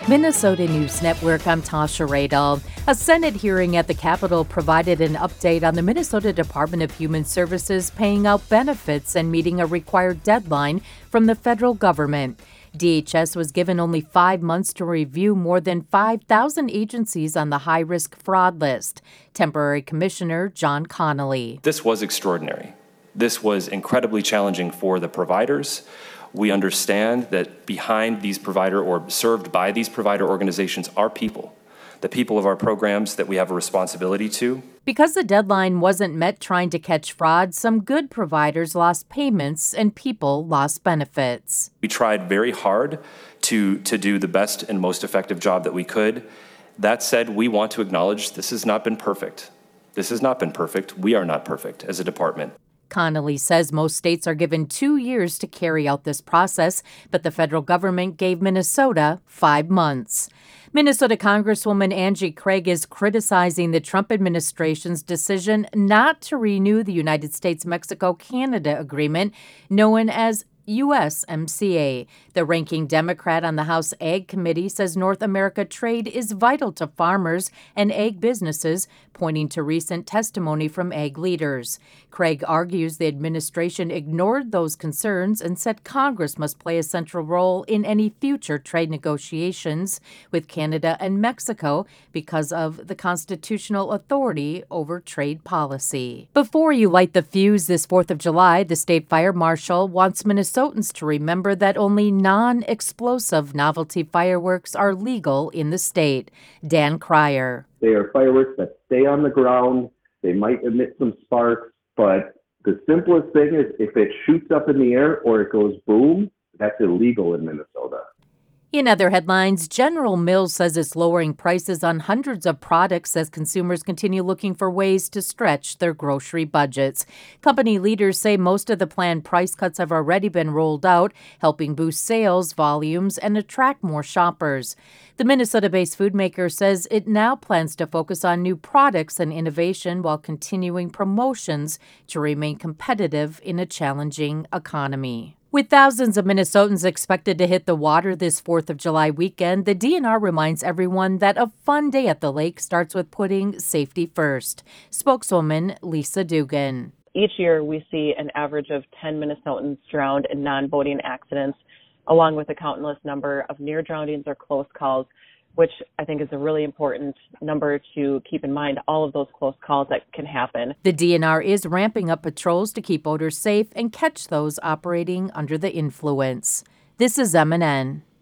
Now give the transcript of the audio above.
Minnesota News Network, I'm Tasha Radel. A Senate hearing at the Capitol provided an update on the Minnesota Department of Human Services paying out benefits and meeting a required deadline from the federal government. DHS was given only 5 months to review more than 5,000 agencies on the high-risk fraud list. Temporary Commissioner John Connolly. This was extraordinary. This was incredibly challenging for the providers. We understand that behind these provider or served by these provider organizations are people, the people of our programs that we have a responsibility to. Because the deadline wasn't met trying to catch fraud, some good providers lost payments and people lost benefits. We tried very hard to do the best and most effective job that we could. That said, we want to acknowledge this has not been perfect. This has not been perfect. We are not perfect as a department. Connolly says most states are given 2 years to carry out this process, but the federal government gave Minnesota 5 months. Minnesota Congresswoman Angie Craig is criticizing the Trump administration's decision not to renew the United States-Mexico-Canada agreement, known as USMCA. The ranking Democrat on the House Ag Committee says North America trade is vital to farmers and ag businesses, pointing to recent testimony from ag leaders. Craig argues the administration ignored those concerns and said Congress must play a central role in any future trade negotiations with Canada and Mexico because of the constitutional authority over trade policy. Before you light the fuse this 4th of July, the state fire marshal wants Minnesotans to remember that only non-explosive novelty fireworks are legal in the state. Dan Cryer. They are fireworks that stay on the ground. They might emit some sparks, but the simplest thing is if it shoots up in the air or it goes boom, that's illegal in Minnesota. In other headlines, General Mills says it's lowering prices on hundreds of products as consumers continue looking for ways to stretch their grocery budgets. Company leaders say most of the planned price cuts have already been rolled out, helping boost sales volumes and attract more shoppers. The Minnesota-based food maker says it now plans to focus on new products and innovation while continuing promotions to remain competitive in a challenging economy. With thousands of Minnesotans expected to hit the water this 4th of July weekend, the DNR reminds everyone that a fun day at the lake starts with putting safety first. Spokeswoman Lisa Dugan. Each year we see an average of 10 Minnesotans drowned in non-boating accidents, along with a countless number of near drownings or close calls, which I think is a really important number to keep in mind, all of those close calls that can happen. The DNR is ramping up patrols to keep boaters safe and catch those operating under the influence. This is MNN.